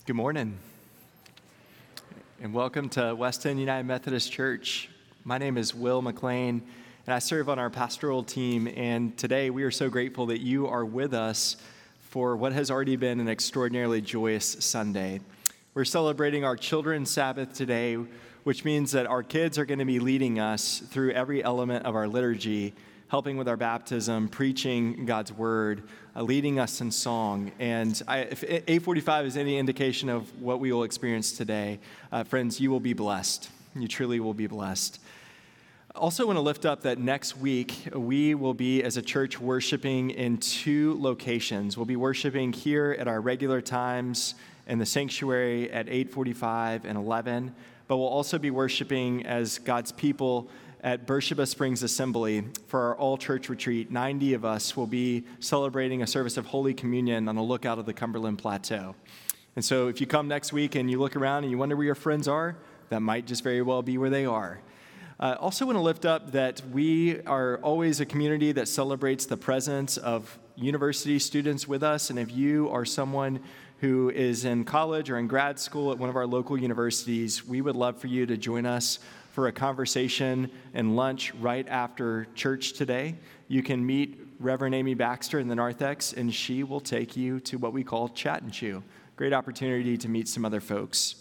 Good morning, and welcome to West End United Methodist Church. My name is Will McLean, and I serve on our pastoral team, and today we are so grateful that you are with us for what has already been an extraordinarily joyous Sunday. We're celebrating our Children's Sabbath today, which means that our kids are going to be leading us through every element of our liturgy, helping with our baptism, preaching God's word, leading us in song. And if 8:45 is any indication of what we will experience today, friends, you will be blessed. You truly will be blessed. I also want to lift up that next week, we will be, as a church, worshiping in two locations. We'll be worshiping here at our regular times in the sanctuary at 8:45 and 11, but we'll also be worshiping as God's people at Beersheba Springs Assembly for our all-church retreat. 90 of us will be celebrating a service of Holy Communion on the lookout of the Cumberland Plateau. And so if you come next week and you look around and you wonder where your friends are, that might just very well be where they are. I also want to lift up that we are always a community that celebrates the presence of university students with us. And if you are someone who is in college or in grad school at one of our local universities, we would love for you to join us for a conversation and lunch right after church today. You can meet Reverend Amy Baxter in the narthex, and she will take you to what we call Chat and Chew. Great opportunity to meet some other folks.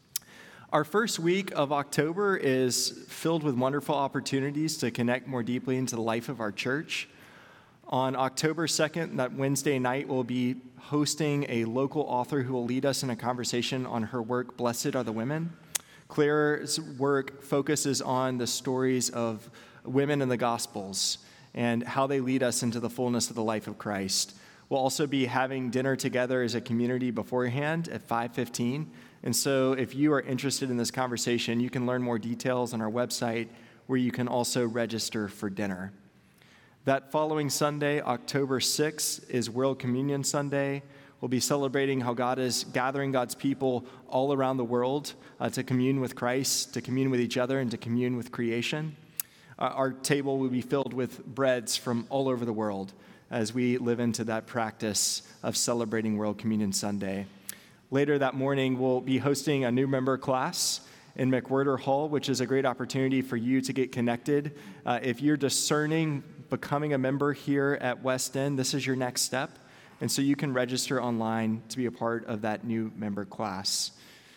Our first week of October is filled with wonderful opportunities to connect more deeply into the life of our church. On October 2nd, that Wednesday night, we'll be hosting a local author who will lead us in a conversation on her work, Blessed Are the Women. Claire's work focuses on the stories of women in the Gospels and how they lead us into the fullness of the life of Christ. We'll also be having dinner together as a community beforehand at 5:15. And so if you are interested in this conversation, you can learn more details on our website, where you can also register for dinner. That following Sunday, October 6th, is World Communion Sunday. We'll be celebrating how God is gathering God's people all around the world to commune with Christ, to commune with each other, and to commune with creation. Our table will be filled with breads from all over the world as we live into that practice of celebrating World Communion Sunday. Later that morning, we'll be hosting a new member class in McWhirter Hall, which is a great opportunity for you to get connected. If you're discerning becoming a member here at West End, this is your next step. And so you can register online to be a part of that new member class.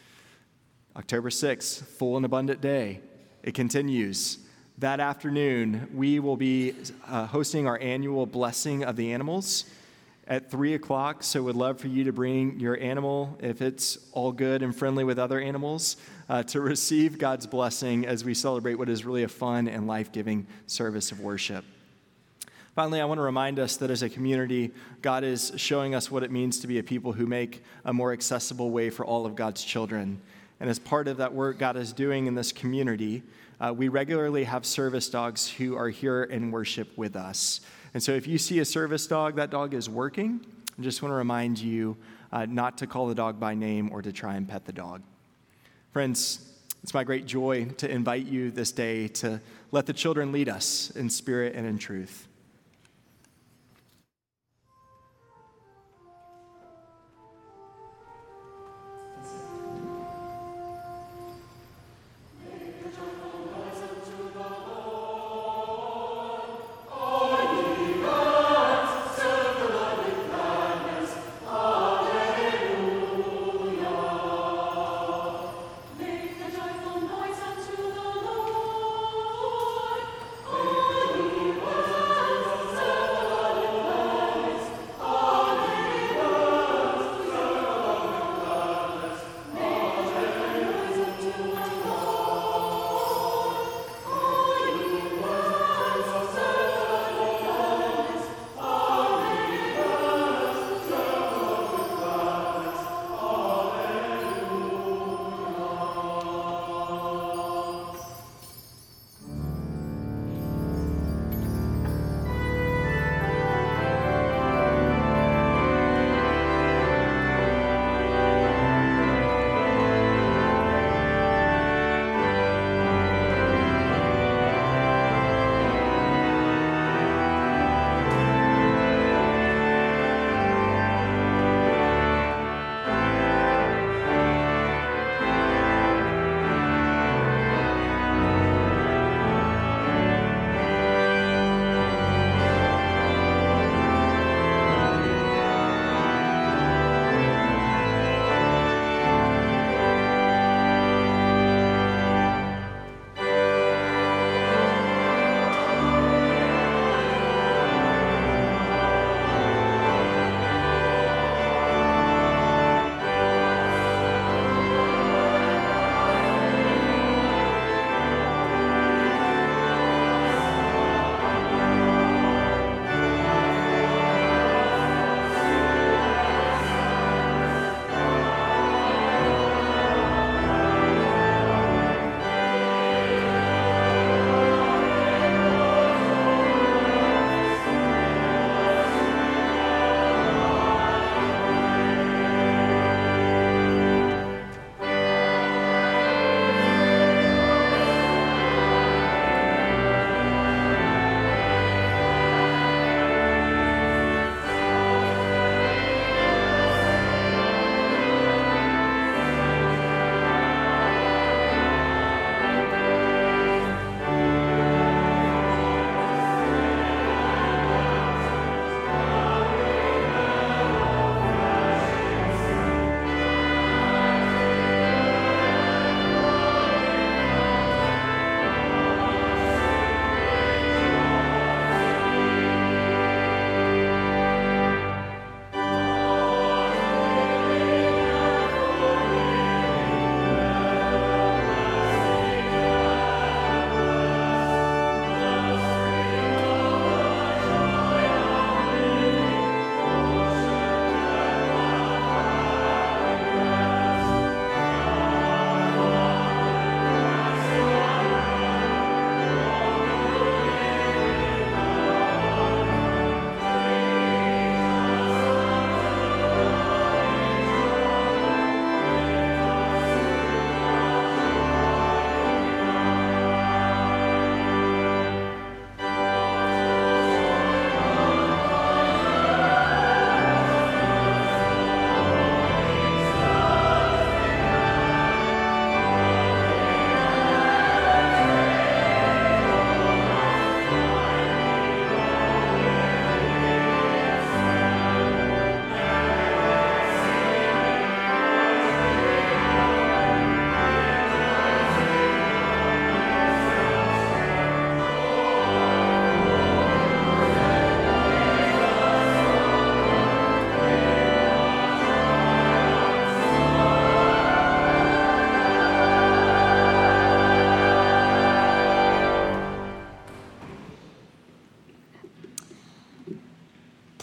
October 6th, full and abundant day. It continues. That afternoon, we will be hosting our annual Blessing of the Animals at 3 o'clock. So we'd love for you to bring your animal, if it's all good and friendly with other animals, to receive God's blessing as we celebrate what is really a fun and life-giving service of worship. Finally, I want to remind us that as a community, God is showing us what it means to be a people who make a more accessible way for all of God's children. And as part of that work God is doing in this community, we regularly have service dogs who are here in worship with us. And so if you see a service dog, that dog is working. I just want to remind you not to call the dog by name or to try and pet the dog. Friends, it's my great joy to invite you this day to let the children lead us in spirit and in truth.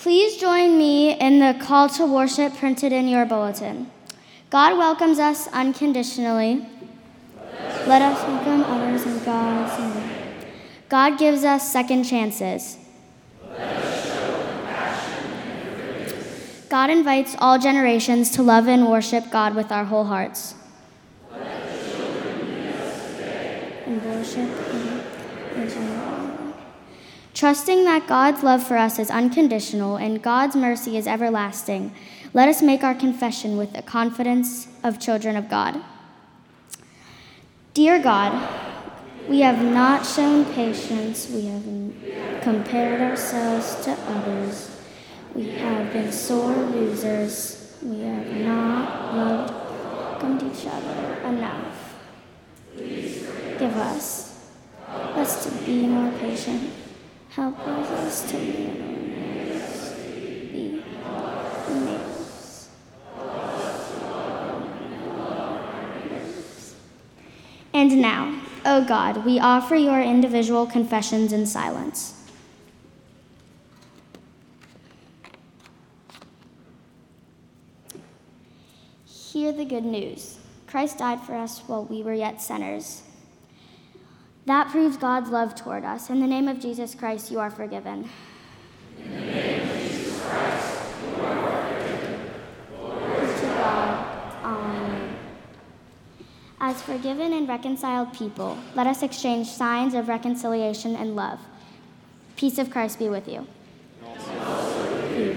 Please join me in the call to worship printed in your bulletin. God welcomes us unconditionally. Let us welcome others in God's name. God gives us second chances. God invites all generations to love and worship God with our whole hearts. And worship Him. Trusting that God's love for us is unconditional and God's mercy is everlasting, let us make our confession with the confidence of children of God. Dear God, we have not shown patience, we have compared ourselves to others, we have been sore losers, we have not welcomed each other enough. Give us to be more patient. Help us to be neighbors. And now, O God, we offer your individual confessions in silence. Hear the good news. Christ died for us while we were yet sinners. That proves God's love toward us. In the name of Jesus Christ, you are forgiven. In the name of Jesus Christ, you are forgiven. Glory to God. Amen. As forgiven and reconciled people, let us exchange signs of reconciliation and love. Peace of Christ be with you. And also with you.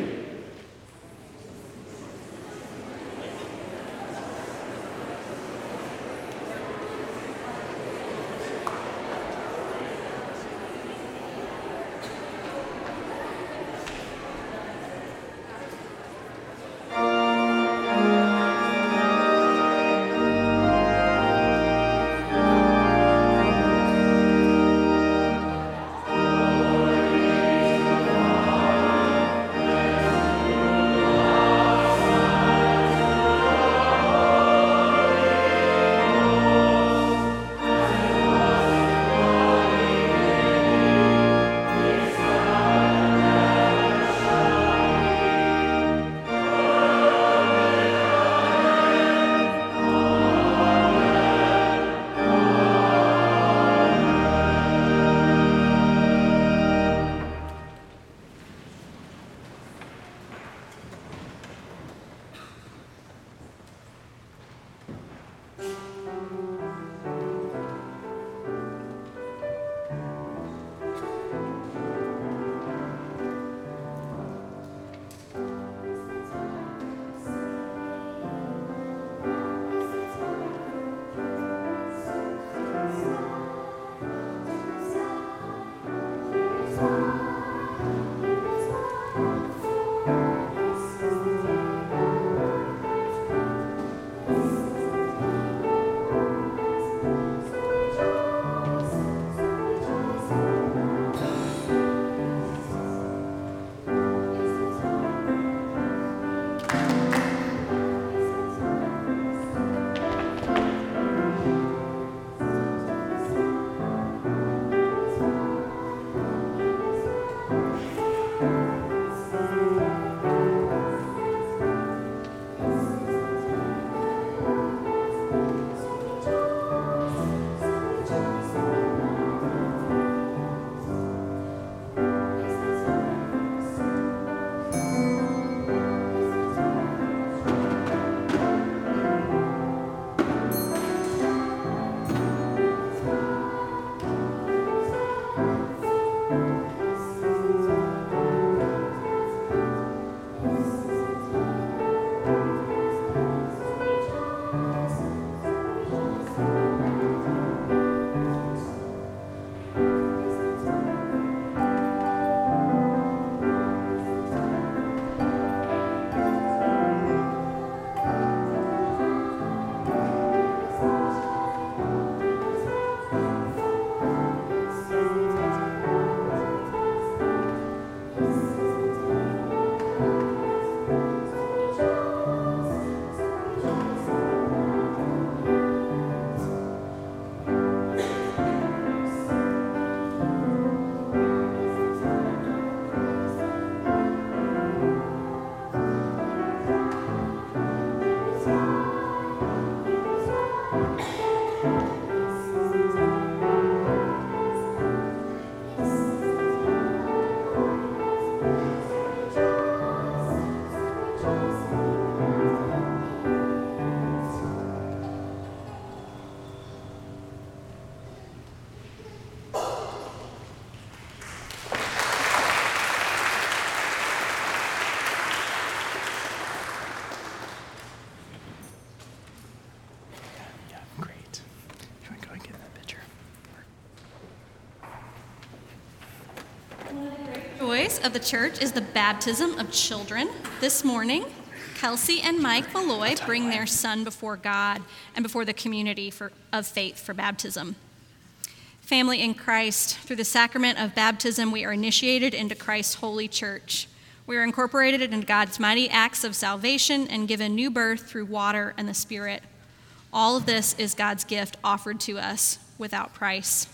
joys of the church is the baptism of children. This morning, Kelsey and Mike Malloy bring their son before God and before the community of faith for baptism. Family in Christ, through the sacrament of baptism, we are initiated into Christ's holy church. We are incorporated into God's mighty acts of salvation and given new birth through water and the Spirit. All of this is God's gift offered to us without price.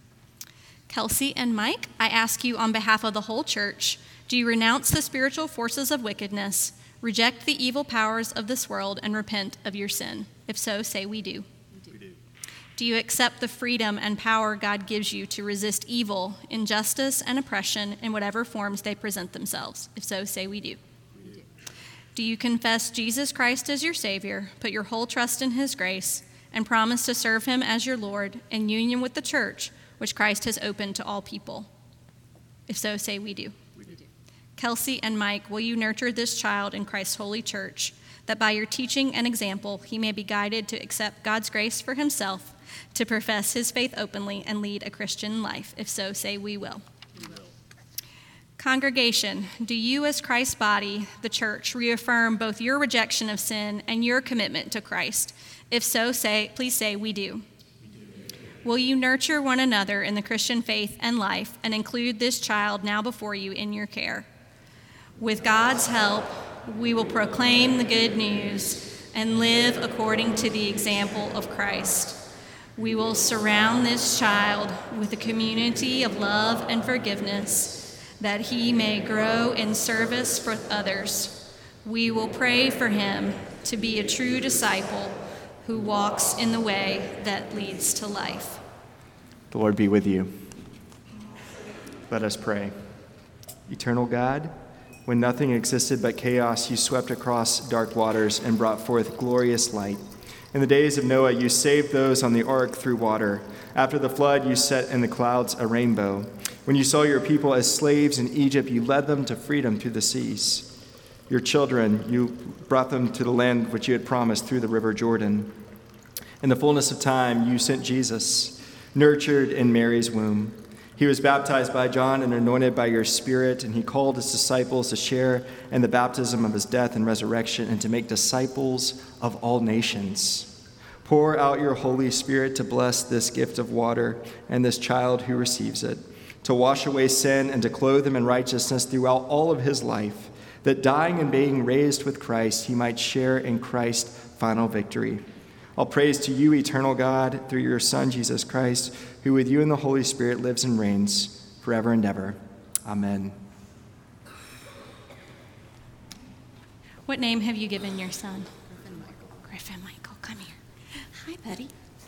Kelsey and Mike, I ask you on behalf of the whole church, do you renounce the spiritual forces of wickedness, reject the evil powers of this world, and repent of your sin? If so, say we do. We do. Do you accept the freedom and power God gives you to resist evil, injustice, and oppression in whatever forms they present themselves? If so, say we do. We do. Do you confess Jesus Christ as your Savior, put your whole trust in his grace, and promise to serve him as your Lord in union with the church, which Christ has opened to all people? If so, say we do. We do. Kelsey and Mike, will you nurture this child in Christ's holy church, that by your teaching and example he may be guided to accept God's grace for himself, to profess his faith openly, and lead a Christian life? If so, say we will. We will. Congregation, do you as Christ's body, the church, reaffirm both your rejection of sin and your commitment to Christ? If so, please say we do. Will you nurture one another in the Christian faith and life and include this child now before you in your care? With God's help, we will proclaim the good news and live according to the example of Christ. We will surround this child with a community of love and forgiveness, that he may grow in service for others. We will pray for him to be a true disciple who walks in the way that leads to life. The Lord be with you. Let us pray. Eternal God, when nothing existed but chaos, you swept across dark waters and brought forth glorious light. In the days of Noah, you saved those on the ark through water. After the flood, you set in the clouds a rainbow. When you saw your people as slaves in Egypt, you led them to freedom through the seas. Your children, you brought them to the land which you had promised through the river Jordan. In the fullness of time, you sent Jesus, nurtured in Mary's womb. He was baptized by John and anointed by your Spirit, and he called his disciples to share in the baptism of his death and resurrection and to make disciples of all nations. Pour out your Holy Spirit to bless this gift of water and this child who receives it, to wash away sin and to clothe him in righteousness throughout all of his life, that dying and being raised with Christ, he might share in Christ's final victory. All praise to you, eternal God, through your Son, Jesus Christ, who with you and the Holy Spirit lives and reigns forever and ever. Amen. What name have you given your son? Griffin Michael. Griffin Michael, come here. Hi, buddy.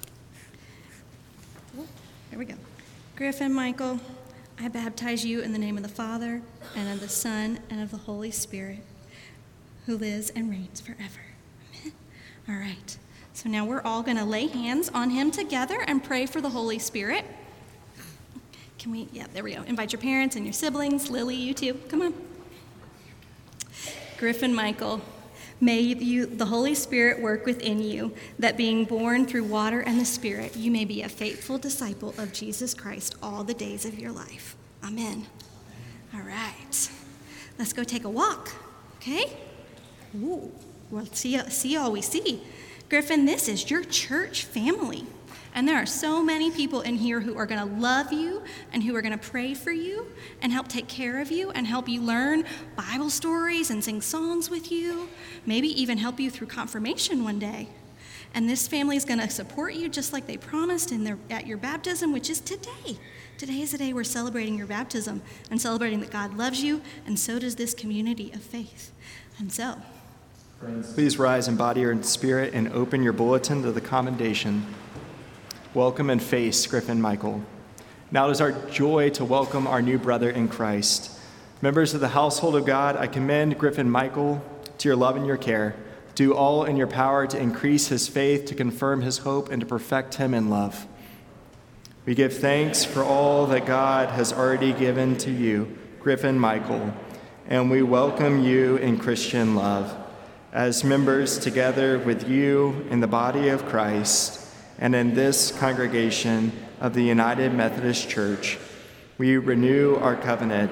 There we go. Griffin Michael, I baptize you in the name of the Father, and of the Son, and of the Holy Spirit, who lives and reigns forever. Amen. All right. So now we're all going to lay hands on him together and pray for the Holy Spirit. Can we? Yeah, there we go. Invite your parents and your siblings. Lily, you too. Come on. Griffin Michael, may the Holy Spirit work within you, that being born through water and the Spirit, you may be a faithful disciple of Jesus Christ all the days of your life. Amen. All right. Let's go take a walk, okay? Ooh, well, see all we see. Griffin, this is your church family. And there are so many people in here who are going to love you and who are going to pray for you and help take care of you and help you learn Bible stories and sing songs with you, maybe even help you through confirmation one day. And this family is going to support you just like they promised at your baptism, which is today. Today is the day we're celebrating your baptism and celebrating that God loves you, and so does this community of faith. And so, friends, please rise in body or in spirit and open your bulletin to the commendation. Welcome and face Griffin Michael. Now it is our joy to welcome our new brother in Christ. Members of the household of God, I commend Griffin Michael to your love and your care. Do all in your power to increase his faith, to confirm his hope, and to perfect him in love. We give thanks for all that God has already given to you, Griffin Michael, and we welcome you in Christian love. As members together with you in the body of Christ and in this congregation of the United Methodist Church, we renew our covenant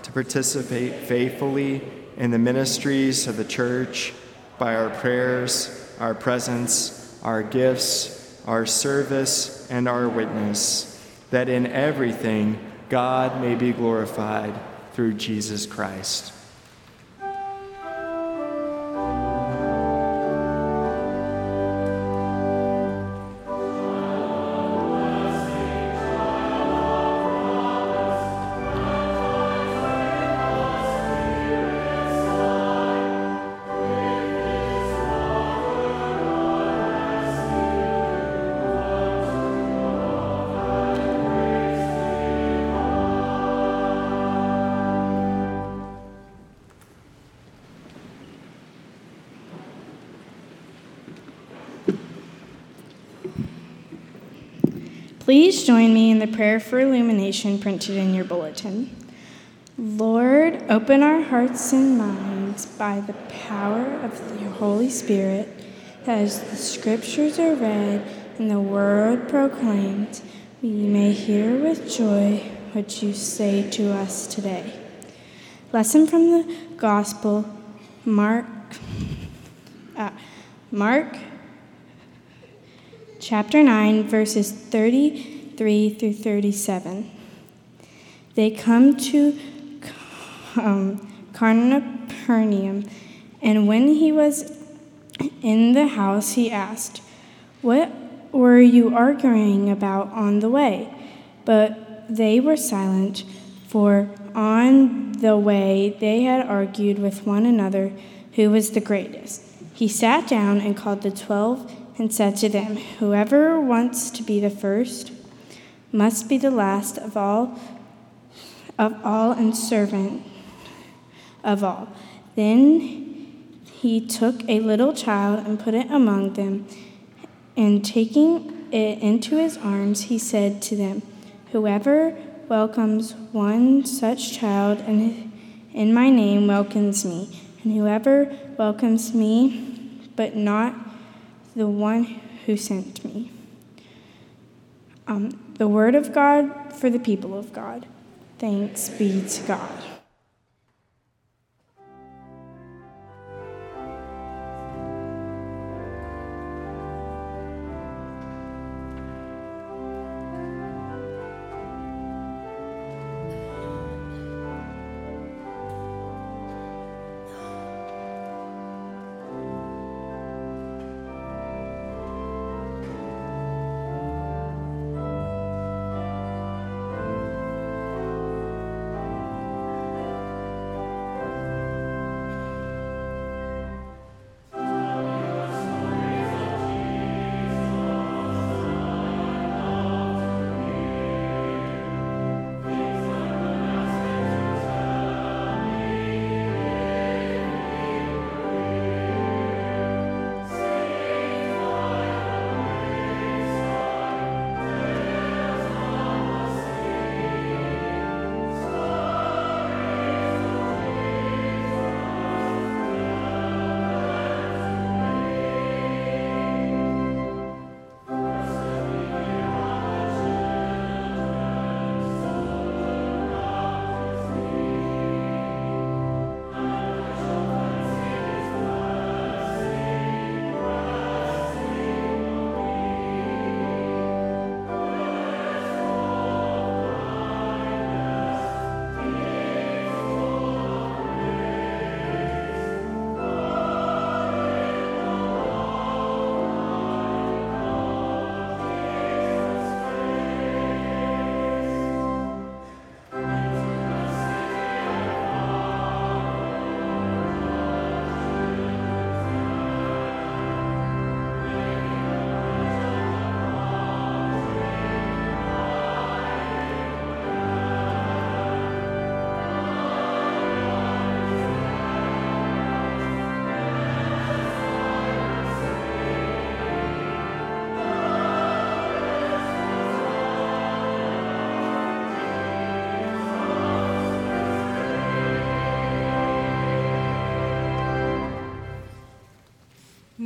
to participate faithfully in the ministries of the church by our prayers, our presence, our gifts, our service, and our witness, that in everything God may be glorified through Jesus Christ. Please join me in the prayer for illumination printed in your bulletin. Lord, open our hearts and minds by the power of the Holy Spirit, that as the scriptures are read and the word proclaimed, we may hear with joy what you say to us today. Lesson from the Gospel, Mark chapter 9, verses 33 through 37. They come to Capernaum, and when he was in the house, he asked, "What were you arguing about on the way?" But they were silent, for on the way they had argued with one another who was the greatest. He sat down and called the 12 and said to them, "Whoever wants to be the first must be the last of all and servant of all." Then he took a little child and put it among them, and taking it into his arms, he said to them, "Whoever welcomes one such child in my name welcomes me, and whoever welcomes me, but not the one who sent me." The word of God for the people of God. Thanks be to God.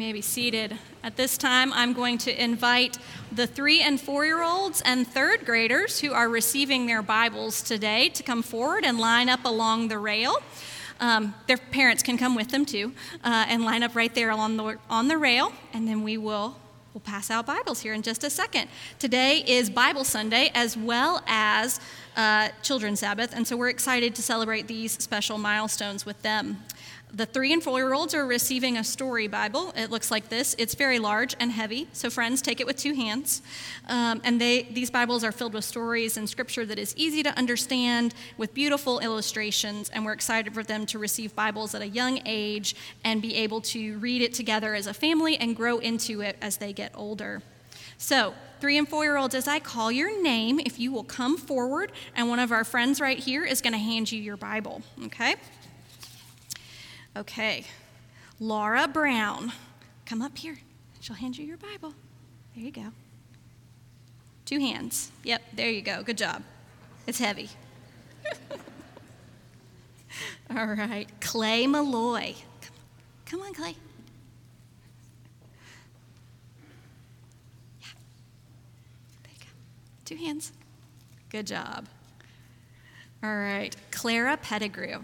may be seated. At this time, I'm going to invite the 3- and 4-year-olds and 3rd graders who are receiving their Bibles today to come forward and line up along the rail. Their parents can come with them too, and line up right there on the rail, and then we'll pass out Bibles here in just a second. Today is Bible Sunday as well as Children's Sabbath, and so we're excited to celebrate these special milestones with them. The 3- and 4-year-olds are receiving a story Bible. It looks like this. It's very large and heavy, so friends, take it with 2 hands. And these Bibles are filled with stories and scripture that is easy to understand with beautiful illustrations, and we're excited for them to receive Bibles at a young age and be able to read it together as a family and grow into it as they get older. So, 3- and 4-year-olds, as I call your name, if you will come forward, and one of our friends right here is going to hand you your Bible, okay? Okay, Laura Brown, come up here. She'll hand you your Bible. There you go. 2 hands. Yep, there you go. Good job. It's heavy. All right, Clay Malloy. Come on, Clay. Yeah. There you go. 2 hands. Good job. All right, Clara Pettigrew.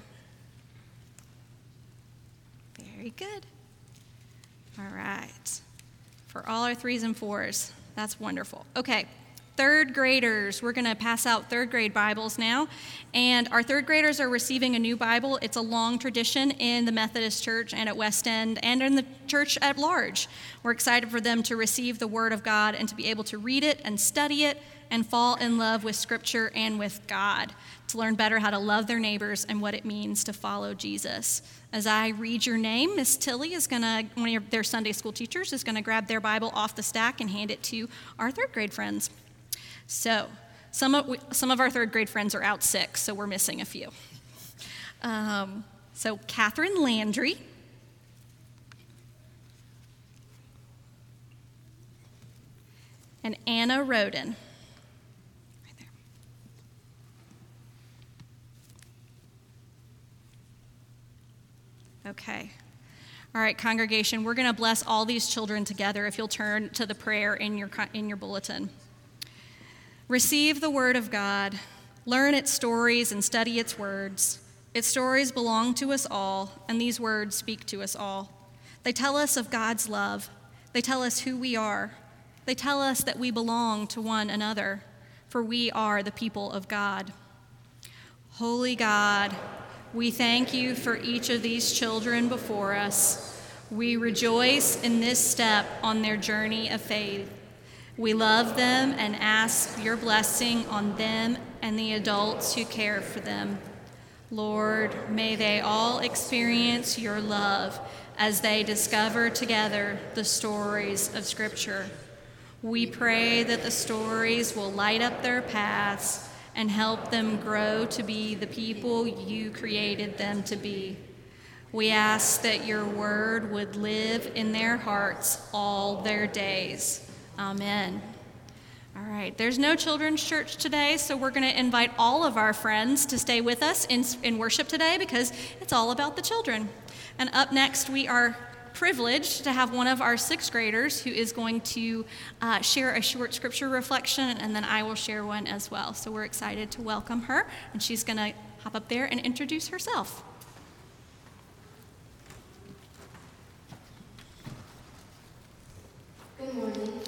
Very good. All right. For all our 3s and 4s, that's wonderful. Okay, 3rd graders. We're going to pass out 3rd grade Bibles now. And our 3rd graders are receiving a new Bible. It's a long tradition in the Methodist Church and at West End and in the church at large. We're excited for them to receive the Word of God and to be able to read it and study it and fall in love with Scripture and with God, to learn better how to love their neighbors and what it means to follow Jesus. As I read your name, Miss Tilly is one of their Sunday school teachers is going to grab their Bible off the stack and hand it to our 3rd grade friends. So some of our 3rd grade friends are out sick, so we're missing a few. So Catherine Landry. And Anna Roden. Okay. All right, congregation, we're going to bless all these children together if you'll turn to the prayer in your bulletin. Receive the Word of God. Learn its stories and study its words. Its stories belong to us all, and these words speak to us all. They tell us of God's love. They tell us who we are. They tell us that we belong to one another, for we are the people of God. Holy God, we thank you for each of these children before us. We rejoice in this step on their journey of faith. We love them and ask your blessing on them and the adults who care for them. Lord, may they all experience your love as they discover together the stories of Scripture. We pray that the stories will light up their paths and help them grow to be the people you created them to be. We ask that your word would live in their hearts all their days. Amen. All right, there's no children's church today, so we're going to invite all of our friends to stay with us in worship today because it's all about the children. And up next, we are privileged to have one of our 6th graders who is going to share a short scripture reflection, and then I will share one as well. So we're excited to welcome her, and she's going to hop up there and introduce herself. Good morning.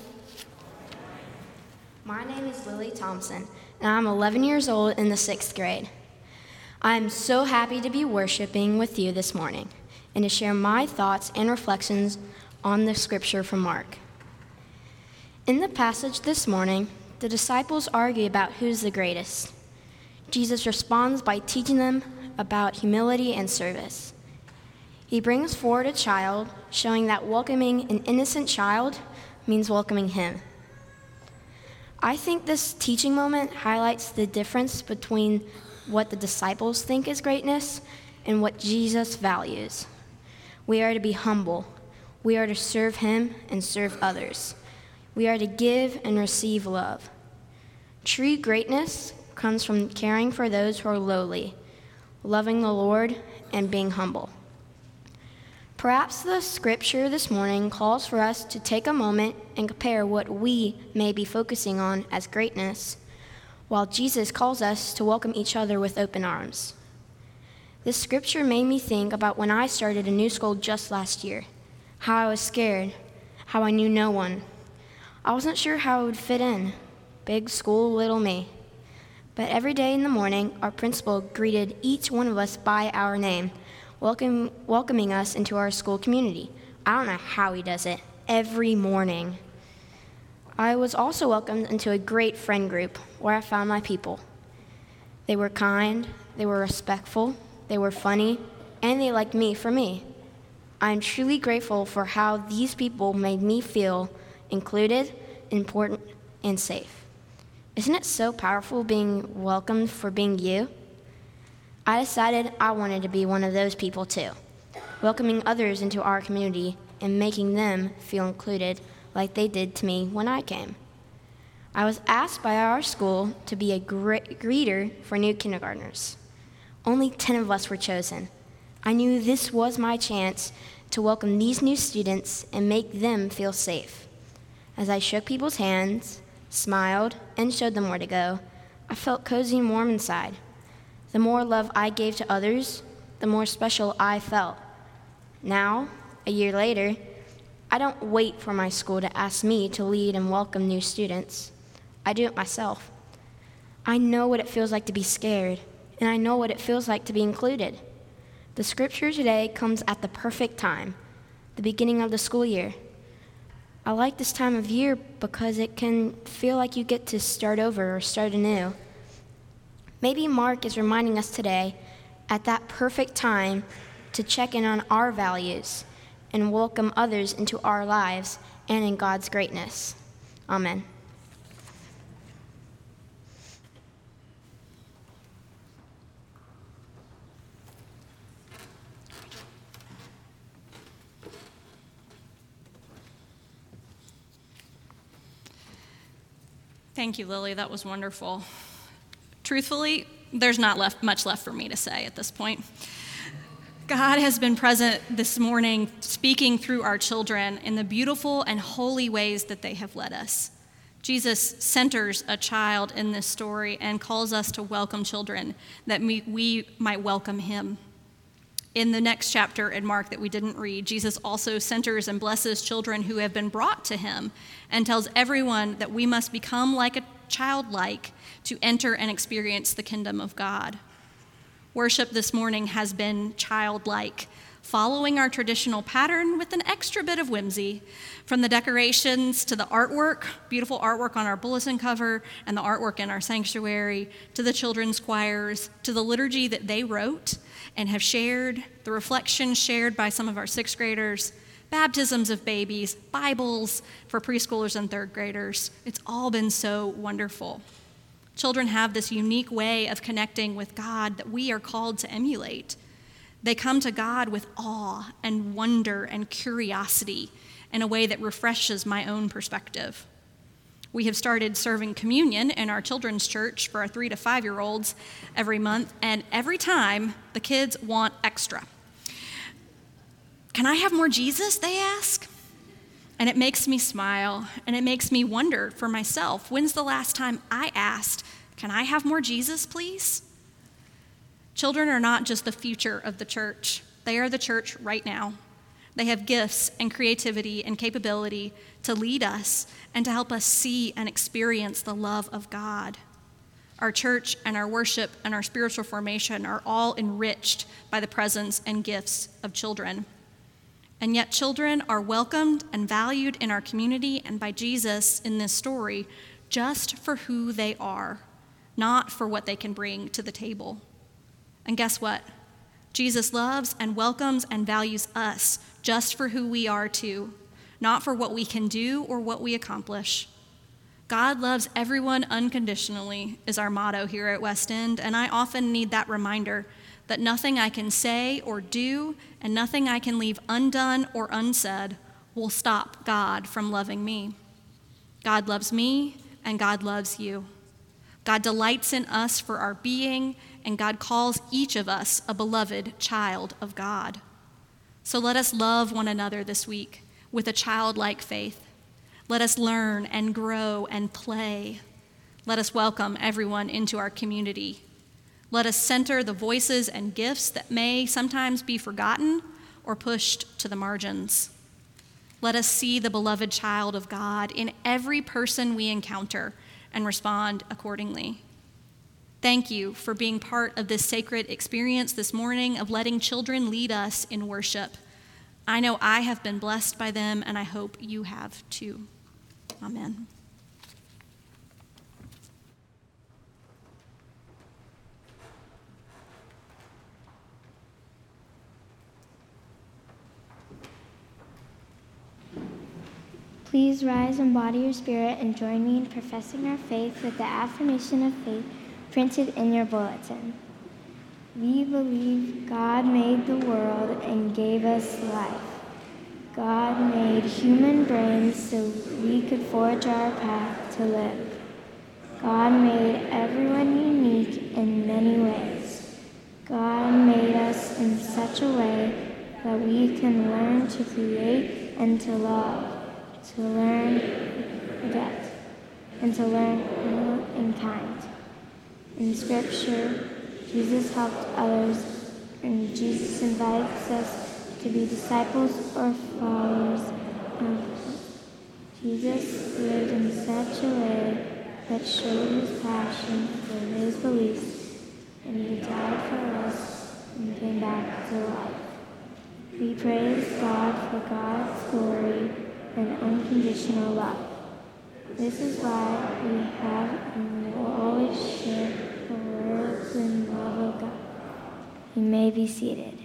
My name is Lily Thompson, and I'm 11 years old in the 6th grade. I am so happy to be worshiping with you this morning and to share my thoughts and reflections on the scripture from Mark. In the passage this morning, the disciples argue about who's the greatest. Jesus responds by teaching them about humility and service. He brings forward a child, showing that welcoming an innocent child means welcoming him. I think this teaching moment highlights the difference between what the disciples think is greatness and what Jesus values. We are to be humble. We are to serve him and serve others. We are to give and receive love. True greatness comes from caring for those who are lowly, loving the Lord, and being humble. Perhaps the scripture this morning calls for us to take a moment and compare what we may be focusing on as greatness, while Jesus calls us to welcome each other with open arms. This scripture made me think about when I started a new school just last year, how I was scared, how I knew no one. I wasn't sure how I would fit in. Big school, little me. But every day in the morning, our principal greeted each one of us by our name, welcoming us into our school community. I don't know how he does it. Every morning. I was also welcomed into a great friend group where I found my people. They were kind, they were respectful, they were funny, and they liked me for me. I am truly grateful for how these people made me feel included, important, and safe. Isn't it so powerful being welcomed for being you? I decided I wanted to be one of those people too, welcoming others into our community and making them feel included like they did to me when I came. I was asked by our school to be a greeter for new kindergartners. Only 10 of us were chosen. I knew this was my chance to welcome these new students and make them feel safe. As I shook people's hands, smiled, and showed them where to go, I felt cozy and warm inside. The more love I gave to others, the more special I felt. Now, a year later, I don't wait for my school to ask me to lead and welcome new students. I do it myself. I know what it feels like to be scared, and I know what it feels like to be included. The scripture today comes at the perfect time, the beginning of the school year. I like this time of year because it can feel like you get to start over or start anew. Maybe Mark is reminding us today, at that perfect time, to check in on our values and welcome others into our lives and in God's greatness. Amen. Thank you, Lily. That was wonderful. Truthfully, there's not much left for me to say at this point. God has been present this morning, speaking through our children in the beautiful and holy ways that they have led us. Jesus centers a child in this story and calls us to welcome children, that we might welcome him. In the next chapter in Mark that we didn't read, Jesus also centers and blesses children who have been brought to him and tells everyone that we must become like a childlike to enter and experience the kingdom of God. Worship this morning has been childlike, following our traditional pattern with an extra bit of whimsy, from the decorations to the artwork, beautiful artwork on our bulletin cover and the artwork in our sanctuary, to the children's choirs, to the liturgy that they wrote and have shared, the reflections shared by some of our sixth graders, baptisms of babies, Bibles for preschoolers and third graders. It's all been so wonderful. Children have this unique way of connecting with God that we are called to emulate. They come to God with awe and wonder and curiosity in a way that refreshes my own perspective. We have started serving communion in our children's church for our 3 to 5-year-olds every month, and every time the kids want extra. Can I have more Jesus, they ask? And it makes me smile, and it makes me wonder for myself, when's the last time I asked, can I have more Jesus, please? Children are not just the future of the church. They are the church right now. They have gifts and creativity and capability to lead us and to help us see and experience the love of God. Our church and our worship and our spiritual formation are all enriched by the presence and gifts of children. And yet children are welcomed and valued in our community and by Jesus in this story just for who they are, not for what they can bring to the table. And guess what? Jesus loves and welcomes and values us just for who we are too, not for what we can do or what we accomplish. God loves everyone unconditionally is our motto here at West End, and I often need that reminder that nothing I can say or do and nothing I can leave undone or unsaid will stop God from loving me. God loves me and God loves you. God delights in us for our being, and God calls each of us a beloved child of God. So let us love one another this week with a childlike faith. Let us learn and grow and play. Let us welcome everyone into our community. Let us center the voices and gifts that may sometimes be forgotten or pushed to the margins. Let us see the beloved child of God in every person we encounter and respond accordingly. Thank you for being part of this sacred experience this morning of letting children lead us in worship. I know I have been blessed by them, and I hope you have too. Amen. Please rise and body your spirit and join me in professing our faith with the affirmation of faith printed in your bulletin. We believe God made the world and gave us life. God made human brains so we could forge our path to live. God made everyone unique in many ways. God made us in such a way that we can learn to create and to love. To learn, forget, and to learn in kind. In Scripture, Jesus helped others, and Jesus invites us to be disciples or followers of Him. Jesus lived in such a way that showed His passion for His beliefs, and He died for us and came back to life. We praise God for God's glory and unconditional love. This is why we have and will always share the words and love of God. You may be seated.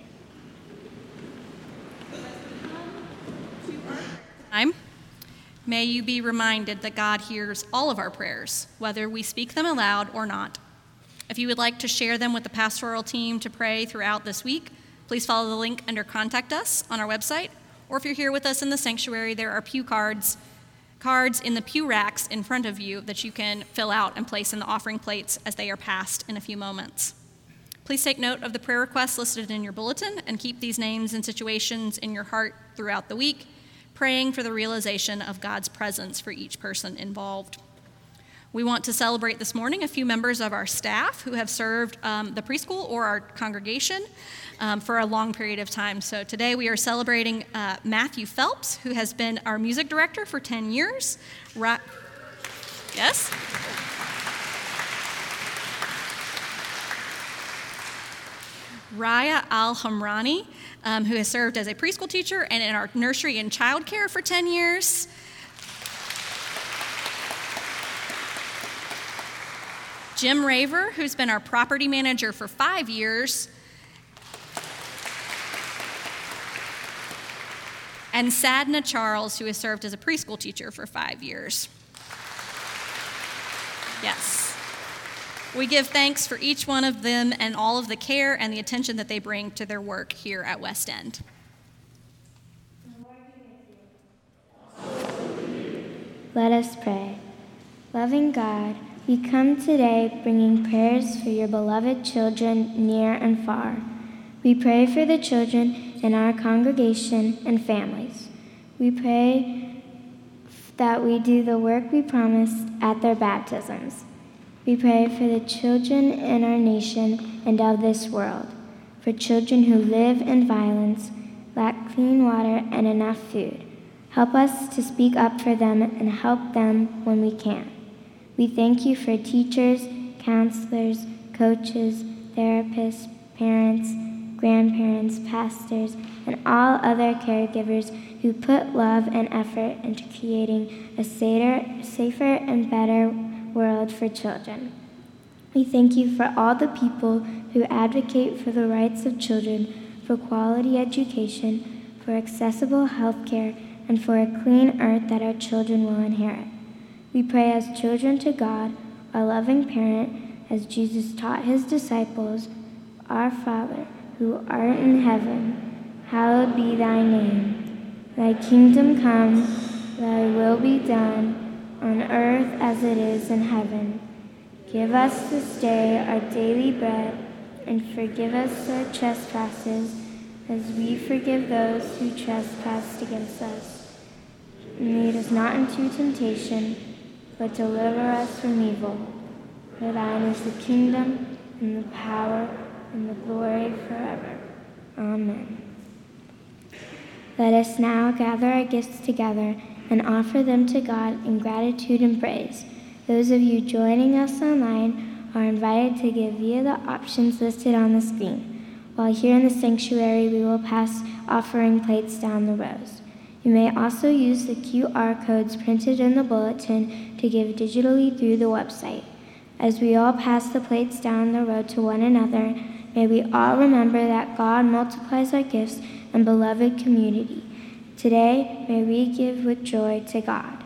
May you be reminded that God hears all of our prayers, whether we speak them aloud or not. If you would like to share them with the pastoral team to pray throughout this week, please follow the link under Contact Us on our website. Or if you're here with us in the sanctuary, there are pew cards in the pew racks in front of you that you can fill out and place in the offering plates as they are passed in a few moments. Please take note of the prayer requests listed in your bulletin and keep these names and situations in your heart throughout the week, praying for the realization of God's presence for each person involved. We want to celebrate this morning a few members of our staff who have served the preschool or our congregation for a long period of time. So today we are celebrating Matthew Phelps, who has been our music director for 10 years. Yes? Raya Al-Hamrani, who has served as a preschool teacher and in our nursery and childcare for 10 years. Jim Raver, who's been our property manager for 5 years. And Sadna Charles, who has served as a preschool teacher for 5 years. Yes. We give thanks for each one of them and all of the care and the attention that they bring to their work here at West End. Let us pray. Loving God, we come today bringing prayers for your beloved children near and far. We pray for the children in our congregation and families. We pray that we do the work we promised at their baptisms. We pray for the children in our nation and of this world, for children who live in violence, lack clean water and enough food. Help us to speak up for them and help them when we can. We thank you for teachers, counselors, coaches, therapists, parents, grandparents, pastors, and all other caregivers who put love and effort into creating a safer and better world for children. We thank you for all the people who advocate for the rights of children, for quality education, for accessible health care, and for a clean earth that our children will inherit. We pray as children to God, our loving parent, as Jesus taught his disciples, Our Father, who art in heaven, hallowed be thy name. Thy kingdom come, thy will be done, on earth as it is in heaven. Give us this day our daily bread, and forgive us our trespasses, as we forgive those who trespass against us. And lead us not into temptation, but deliver us from evil. For thine is the kingdom, and the power, and the glory forever. Amen. Let us now gather our gifts together and offer them to God in gratitude and praise. Those of you joining us online are invited to give via the options listed on the screen. While here in the sanctuary, we will pass offering plates down the rows. You may also use the QR codes printed in the bulletin to give digitally through the website. As we all pass the plates down the road to one another, may we all remember that God multiplies our gifts and beloved community. Today, may we give with joy to God.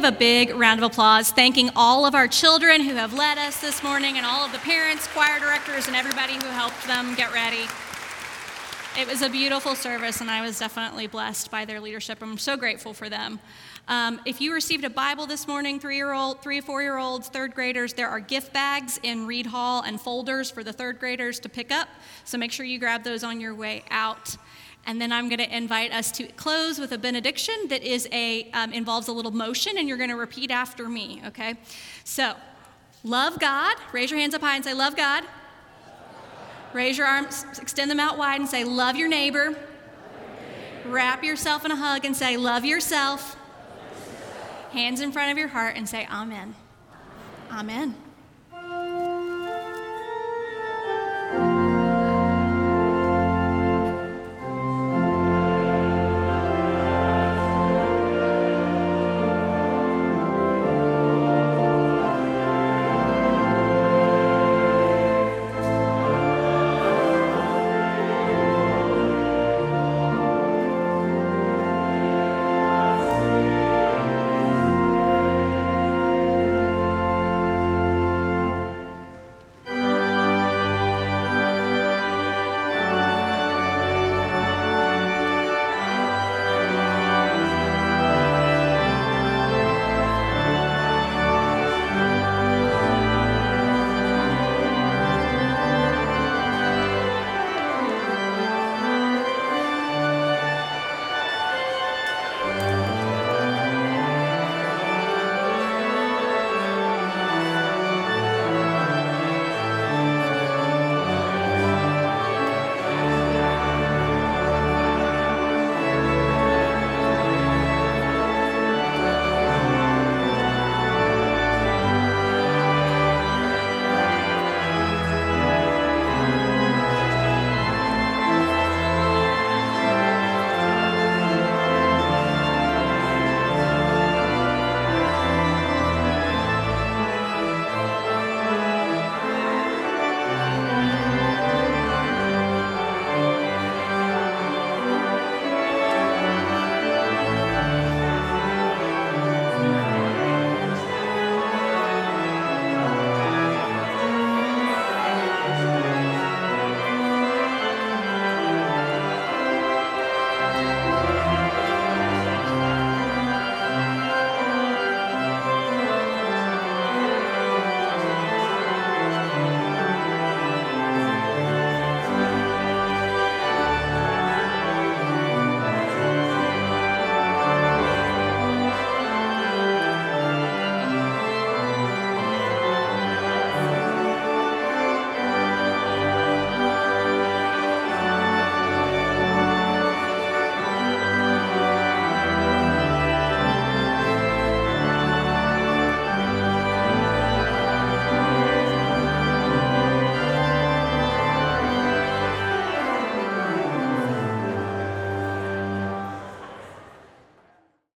a big round of applause, thanking all of our children who have led us this morning and all of the parents, choir directors, and everybody who helped them get ready. It was a beautiful service, and I was definitely blessed by their leadership. I'm so grateful for them. If you received a Bible this morning, 3 or 4-year-olds, third graders, there are gift bags in Reed Hall and folders for the third graders to pick up. So make sure you grab those on your way out. And then I'm going to invite us to close with a benediction that involves a little motion, and you're going to repeat after me, okay? So, love God. Raise your hands up high and say, love God. Raise your arms, extend them out wide and say, love your neighbor. Wrap yourself in a hug and say, love yourself. Hands in front of your heart and say, amen. Amen.